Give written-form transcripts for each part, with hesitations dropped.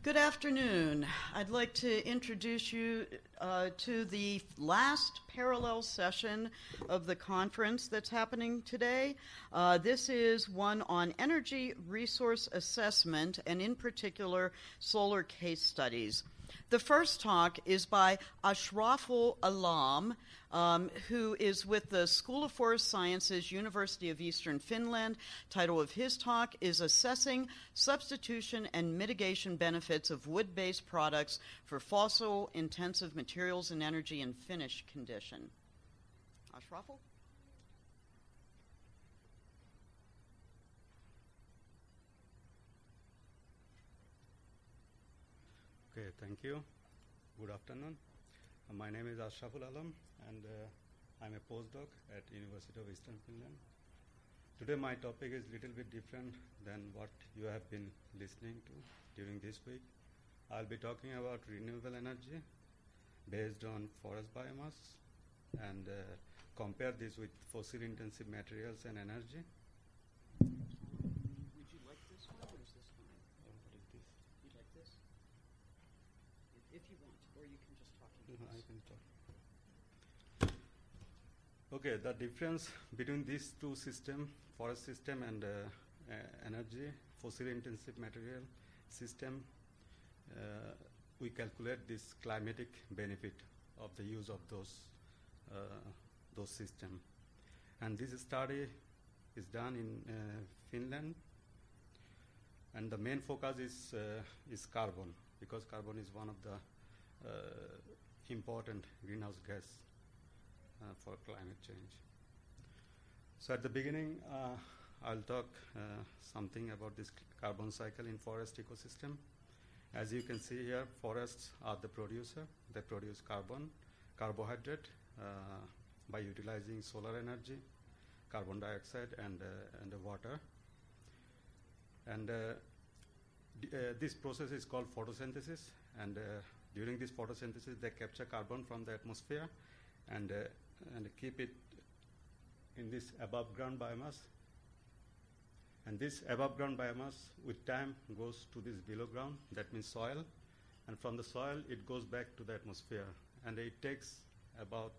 Good afternoon. I'd like to introduce you to the last parallel session of the conference that's happening today. This is one on energy resource assessment and in particular solar case studies. The first talk is by Ashraful Alam, who is with the School of Forest Sciences, University of Eastern Finland. Title of his talk is Assessing Substitution and Mitigation Benefits of Wood-Based Products for Fossil-Intensive Materials and Energy in Finnish Condition. Ashraful? Okay, thank you. Good afternoon. My name is Ashraful Alam, and I'm a postdoc at University of Eastern Finland. Today my topic is a little bit different than what you have been listening to during this week. I'll be talking about renewable energy based on forest biomass and compare this with fossil-intensive materials and energy. Would you like this one or is this fine? What is this? You'd like this? If you want, or you can just talk into I this. can talk. Okay, the difference between these two systems, forest system and energy, fossil-intensive material system, we calculate this climatic benefit of the use of those systems. And this study is done in Finland, and the main focus is carbon, because carbon is one of the important greenhouse gas for climate change. So at the beginning, I'll talk something about this carbon cycle in forest ecosystem. As you can see here, forests are the producer. They produce carbon, carbohydrate by utilizing solar energy, carbon dioxide, and water. And this process is called photosynthesis, and during this photosynthesis they capture carbon from the atmosphere and keep it in this above ground biomass. And this above ground biomass with time goes to this below ground, that means soil, and from the soil it goes back to the atmosphere, and it takes about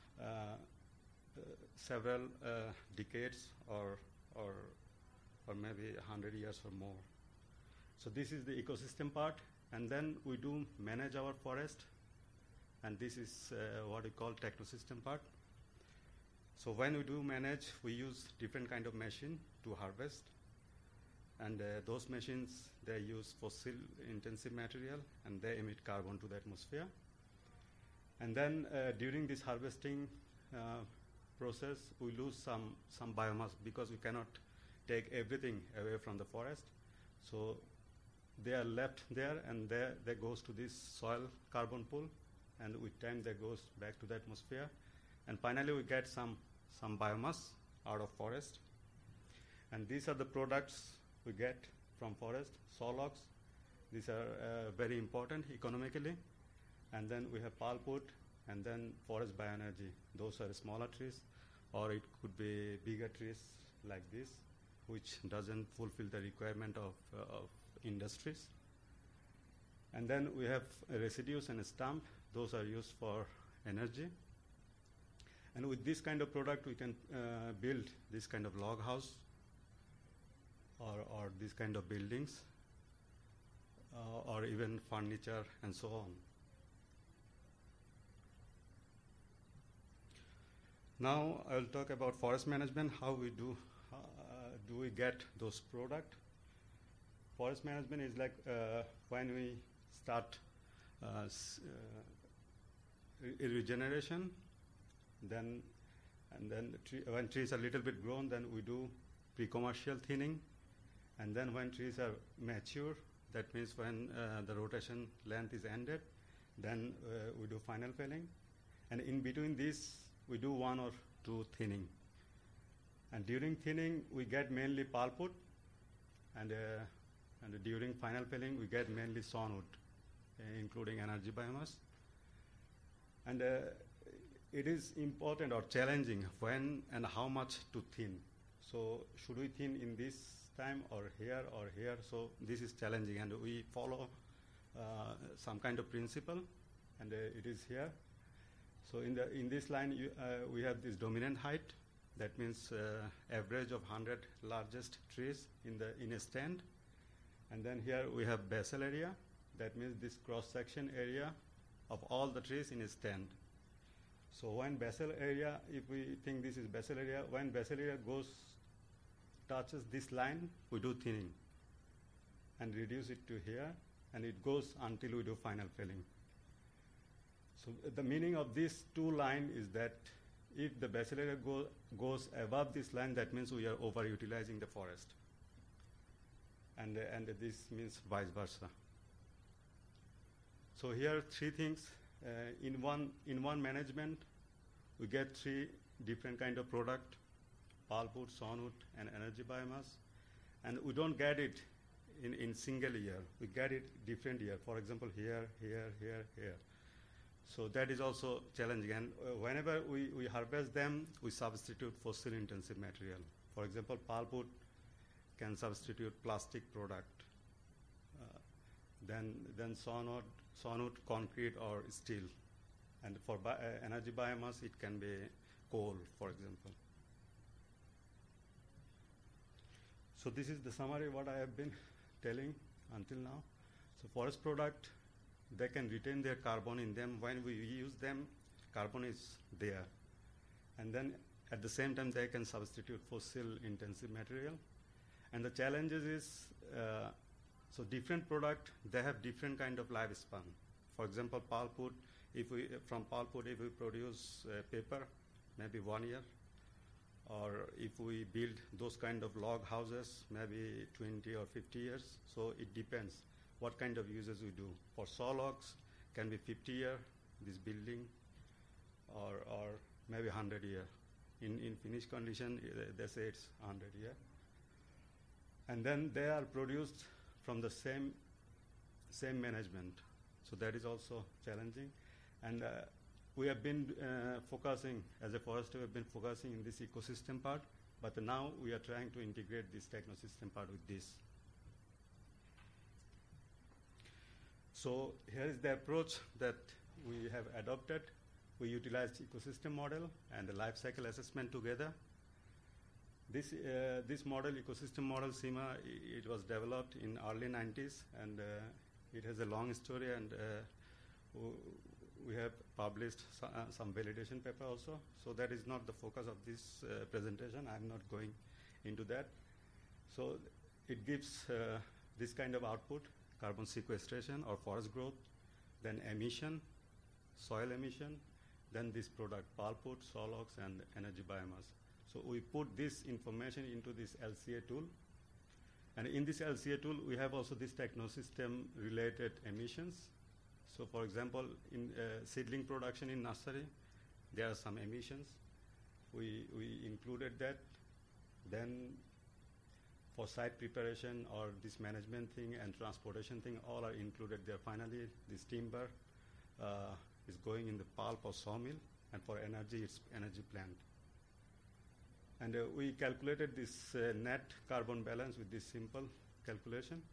several decades or maybe 100 years or more. So this is the ecosystem part, and then we do manage our forest, and this is what we call technosystem part. So when we do manage, we use different kind of machine to harvest, and those machines, they use fossil-intensive material, and they emit carbon to the atmosphere. And then during this harvesting process, we lose some biomass because we cannot take everything away from the forest. So they are left there, and they goes to this soil carbon pool, and with time they goes back to the atmosphere. And finally we get some biomass out of forest. And these are the products we get from forest. Saw logs, these are very important economically. And then we have pulpwood, and then forest bioenergy. Those are smaller trees, or it could be bigger trees like this, which doesn't fulfill the requirement of industries. And then we have residues and stump. Those are used for energy. And with this kind of product, we can build this kind of log house or this kind of buildings or even furniture and so on. Now I will talk about forest management, how we do we get those products. Forest management is like when we start regeneration, then when trees are a little bit grown, then we do pre-commercial thinning, and then when trees are mature, that means when the rotation length is ended, then we do final felling, and in between this we do one or two thinning. And during thinning we get mainly pulpwood, and during final felling we get mainly sawnwood, including energy biomass. And it is important or challenging when and how much to thin. So should we thin in this time or here or here? So this is challenging, and we follow some kind of principle, and it is here. So in this line, we have this dominant height. That means average of 100 largest trees in a stand. And then here we have basal area. That means this cross-section area of all the trees in a stand. So when basal area, if we think this is basal area, when basal area touches this line, we do thinning and reduce it to here, and it goes until we do final felling. So the meaning of these two lines is that if the basal area goes above this line, that means we are overutilizing the forest. And this means vice versa. So here three things. In one management, we get three different kind of product: pulpwood, sawnwood, and energy biomass. And we don't get it in single year. We get it different year. For example, here. So that is also challenging. And whenever we harvest them, we substitute fossil-intensive material. For example, pulpwood can substitute plastic product. Then sawnwood, concrete, or steel. And for energy biomass, it can be coal, for example. So this is the summary what I have been telling until now. So forest product, they can retain their carbon in them. When we use them, carbon is there. And then at the same time, they can substitute fossil-intensive material. And the challenges is, so different product, they have different kind of lifespan. For example, pulpwood, from pulpwood, if we produce paper, maybe 1 year. Or if we build those kind of log houses, maybe 20 or 50 years. So it depends what kind of uses we do. For saw logs, can be 50 year, this building, or maybe 100 year. In finished condition, they say it's 100 year. And then they are produced from the same management. So that is also challenging. And we have been focusing, as a forester, we have been focusing in this ecosystem part, but now we are trying to integrate this technosystem part with this. So here is the approach that we have adopted. We utilized ecosystem model and the life cycle assessment together. This model, ecosystem model, CIMA, it was developed in early 90s, and it has a long story, and we have published some validation paper also. So that is not the focus of this presentation. I'm not going into that. So it gives this kind of output: carbon sequestration or forest growth, then emission, soil emission, then this product, pulpwood, saw logs, and energy biomass. So we put this information into this LCA tool. And in this LCA tool, we have also this technosystem-related emissions. So for example, in seedling production in nursery, there are some emissions. We included that. Then for site preparation or this management thing and transportation thing, all are included there. Finally, this timber is going in the pulp or sawmill, and for energy, it's energy plant. And we calculated this net carbon balance with this simple calculation.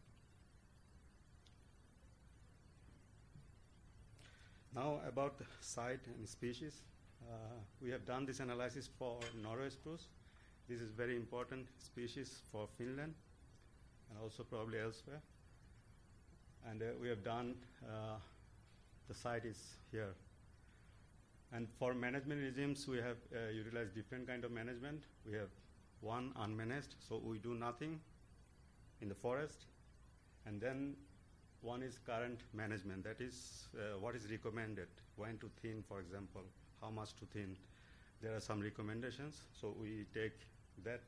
Now about the site and species. We have done this analysis for Norway spruce. This is very important species for Finland and also probably elsewhere. And we have done, the site is here. And for management regimes, we have utilized different kind of management. We have one unmanaged, so we do nothing in the forest. And then one is current management. That is what is recommended, when to thin, for example, how much to thin. There are some recommendations, so we take that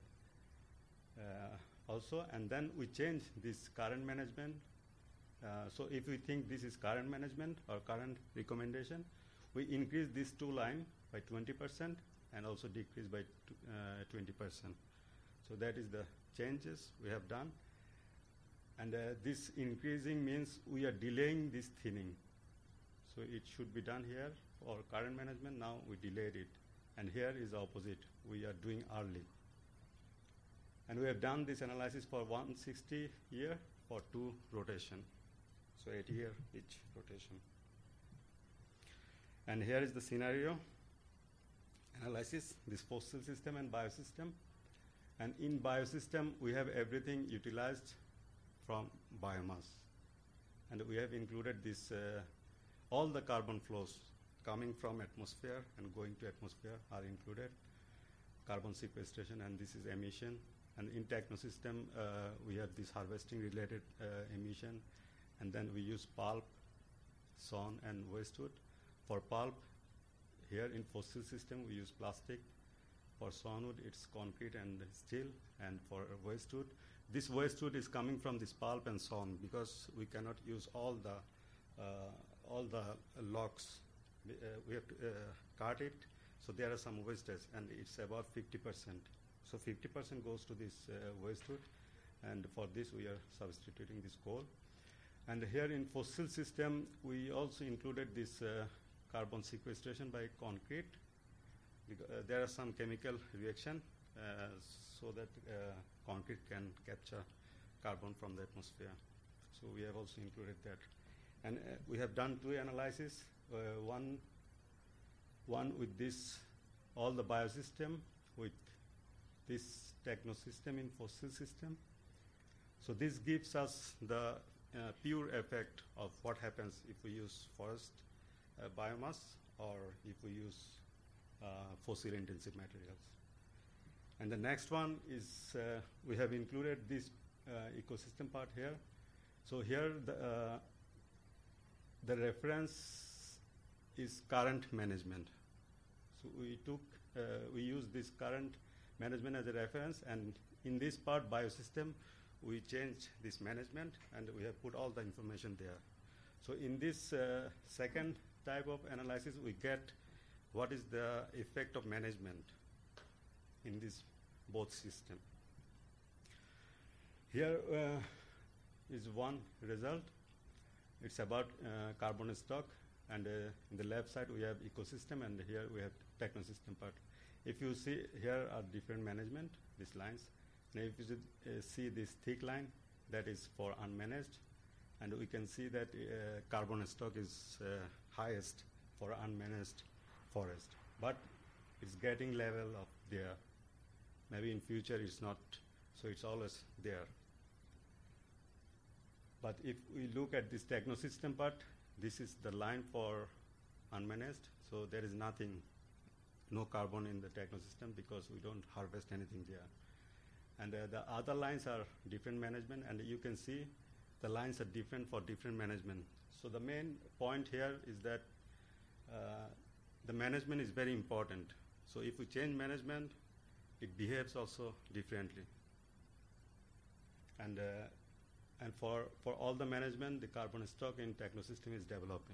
also, and then we change this current management. So if we think this is current management or current recommendation, we increase these two lines by 20% and also decrease by 20%. So that is the changes we have done. And this increasing means we are delaying this thinning. So it should be done here for current management. Now we delayed it. And here is opposite. We are doing early. And we have done this analysis for 160 year for 2 rotation. So 8 year each rotation. And here is the scenario analysis, this fossil system and biosystem. And in biosystem, we have everything utilized from biomass. And we have included this, all the carbon flows coming from atmosphere and going to atmosphere are included. Carbon sequestration, and this is emission. And in technosystem, we have this harvesting related emission. And then we use pulp, sawn, and waste wood. For pulp, here in fossil system, we use plastic. For sawn wood, it's concrete and steel. And for waste wood, this waste wood is coming from this pulp and sawn because we cannot use all the logs. We have to cut it, so there are some wastage, and it's about 50%. So 50% goes to this waste wood, and for this we are substituting this coal. And here in fossil system, we also included this carbon sequestration by concrete. There are some chemical reaction so that concrete can capture carbon from the atmosphere. So we have also included that. And we have done two analyses, one with this, all the biosystem, with this technosystem in fossil system. So this gives us the pure effect of what happens if we use forest biomass or if we use fossil intensive materials. And the next one is we have included this ecosystem part here. So here the reference is current management. So we use this current management as a reference, and in this part biosystem we changed this management and we have put all the information there. So in this second type of analysis we get what is the effect of management in this both system. Here is one result. It's about carbon stock, and in the left side we have ecosystem, and here we have technosystem part. If you see, here are different management, these lines. Now if you see this thick line, that is for unmanaged, and we can see that carbon stock is highest for unmanaged forest, but it's getting level of there. Maybe in future it's not, so it's always there. But if we look at this technosystem part, this is the line for unmanaged, so there is nothing, no carbon in the technosystem because we don't harvest anything there. And the other lines are different management, and you can see the lines are different for different management. So the main point here is that the management is very important. So if we change management, it behaves also differently. And for all the management, the carbon stock in technosystem is developing.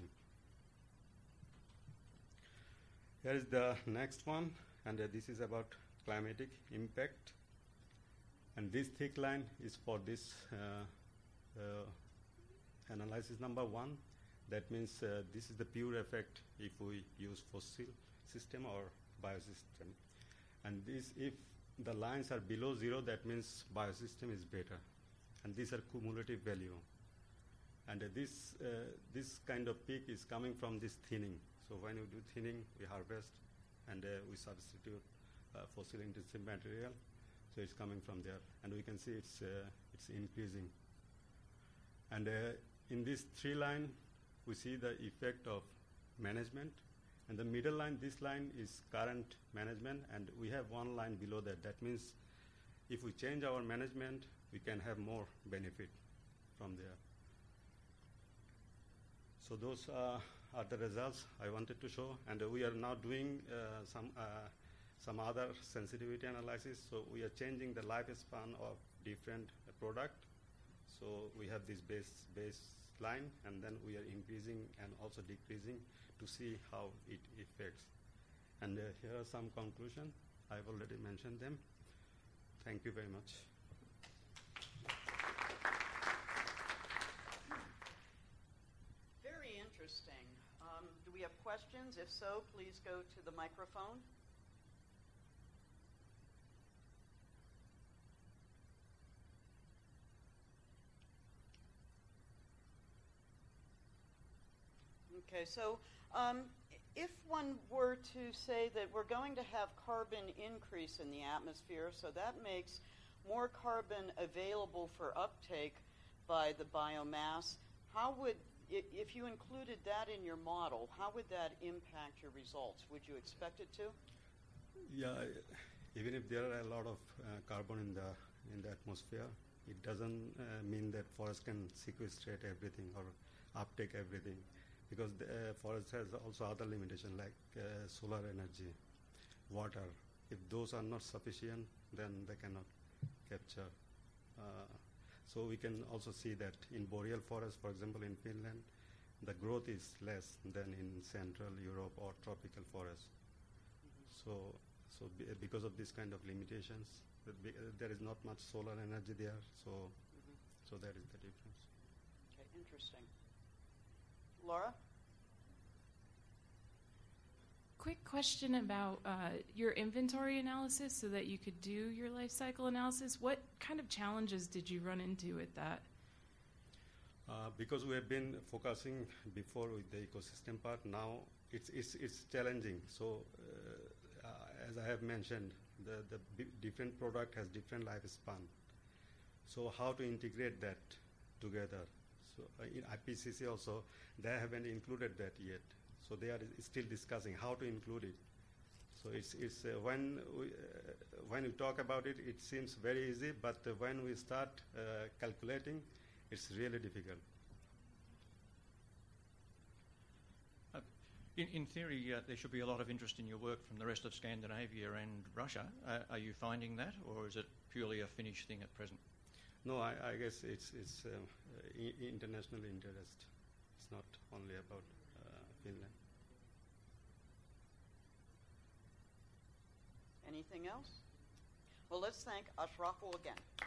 Here is the next one, and this is about climatic impact. And this thick line is for this analysis number 1. That means this is the pure effect if we use fossil system or biosystem. And this, if the lines are below 0, that means biosystem is better. And these are cumulative value. And this kind of peak is coming from this thinning. So when you do thinning, we harvest and we substitute fossil intensive material. So it's coming from there, and we can see it's increasing. And in this 3 line, we see the effect of management. And the middle line, this line is current management, and we have one line below that. That means if we change our management, we can have more benefit from there. So those are the results I wanted to show, and we are now doing some other sensitivity analysis. So we are changing the lifespan of different product. So we have this baseline, and then we are increasing and also decreasing to see how it affects. And here are some conclusions. I've already mentioned them. Thank you very much. Very interesting. Do we have questions? If so, please go to the microphone. Okay, so if one were to say that we're going to have carbon increase in the atmosphere, so that makes more carbon available for uptake by the biomass, how would, if you included that in your model, how would that impact your results? Would you expect it to? Yeah, even if there are a lot of carbon in the atmosphere, it doesn't mean that forest can sequestrate everything or uptake everything, because the forest has also other limitations like solar energy, water. If those are not sufficient, then they cannot capture. So we can also see that in boreal forest, for example, in Finland, the growth is less than in Central Europe or tropical forest. So because of this kind of limitations, there is not much solar energy there. So that is the difference. Okay, interesting. Laura? Quick question about your inventory analysis so that you could do your life cycle analysis. What kind of challenges did you run into with that? Because we have been focusing before with the ecosystem part, now it's challenging. So as I have mentioned, the different product has different lifespan. So how to integrate that together? So in IPCC also, they haven't included that yet. So they are still discussing how to include it. So it's when we talk about it, it seems very easy, but when we start calculating, it's really difficult. In theory, there should be a lot of interest in your work from the rest of Scandinavia and Russia. Are you finding that, or is it purely a Finnish thing at present? No, I guess it's international interest. It's not only about Finland. Anything else? Well, let's thank Ashraful again.